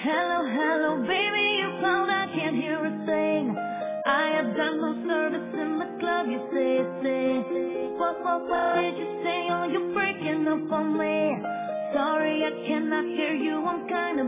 Hello, hello, baby, you called, I can't hear a thing. I have done no service in the club, you say. What did you say? Oh, you're breaking up on me. Sorry, I cannot hear you, I'm kinda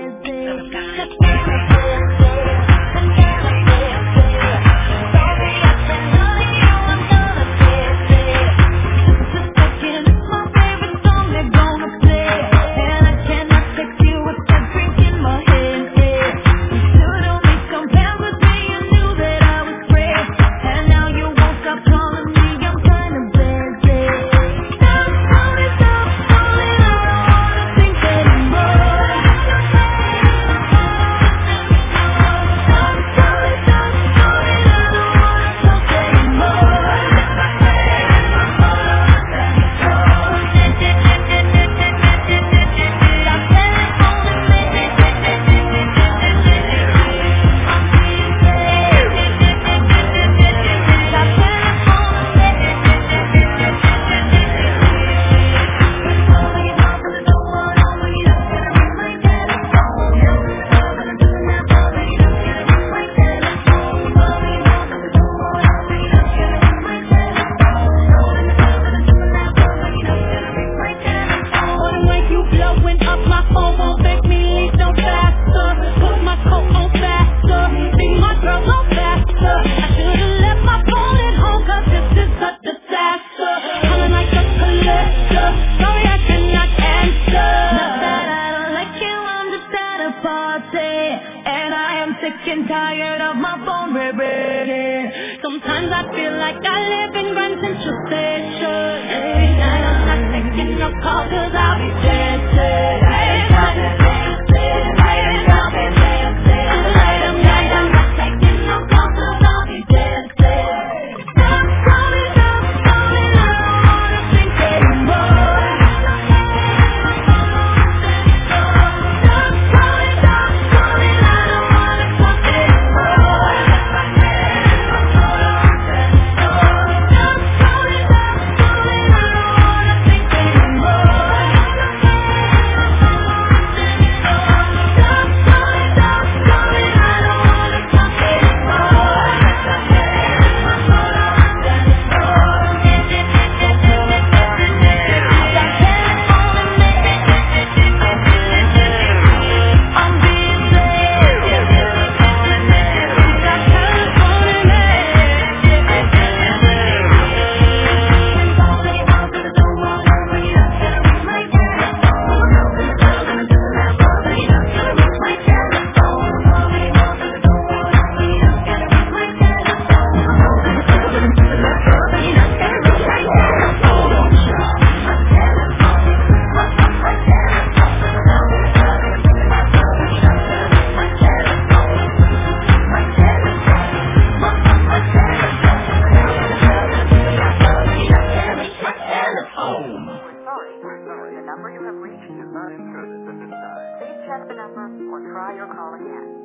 and I am sick and tired of my phone ringing. Sometimes I feel like I live in Grand Central Station. Every night I'm not taking no call 'cause I'll be dancing. I'm not taking no call 'cause I'll be dancing. Stop calling, I don't wanna think anymore. Sorry, the number you have reached is not in service at this time. Please check the number or try your call again.